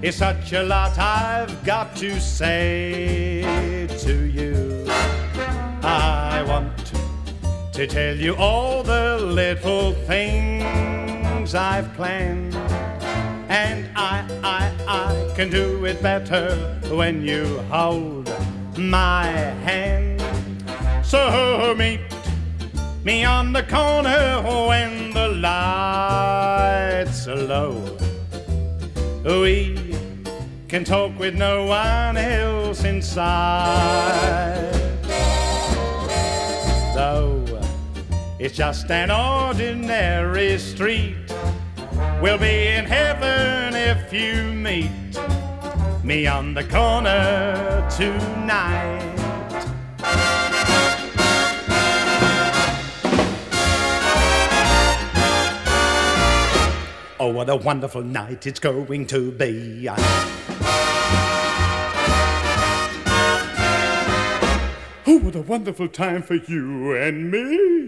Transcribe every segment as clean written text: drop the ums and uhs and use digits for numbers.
It's such a lot I've got to say to you. I want to tell you all the little things I've planned, and I can do it better when you hold my hand. So meet me on the corner when the lights are low. We can talk with no one else inside. Though it's just an ordinary street, we'll be in heaven if you meet me on the corner tonight. Oh, what a wonderful night it's going to be. Oh, what a wonderful time for you and me.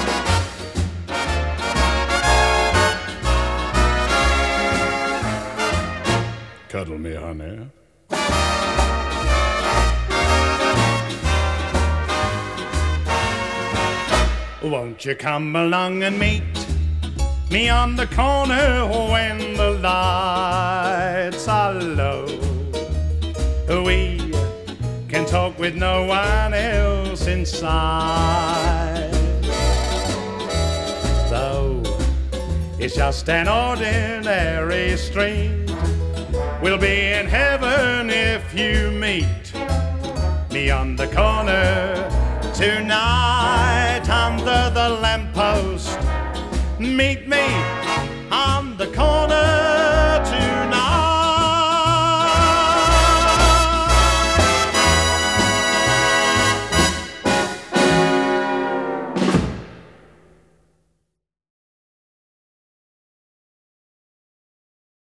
Cuddle me, honey. Won't you come along and meet me on the corner when the lights are low? We can talk with no one else inside. Though it's just an ordinary street, we'll be in heaven if you meet me on the corner tonight under the lamppost. Meet me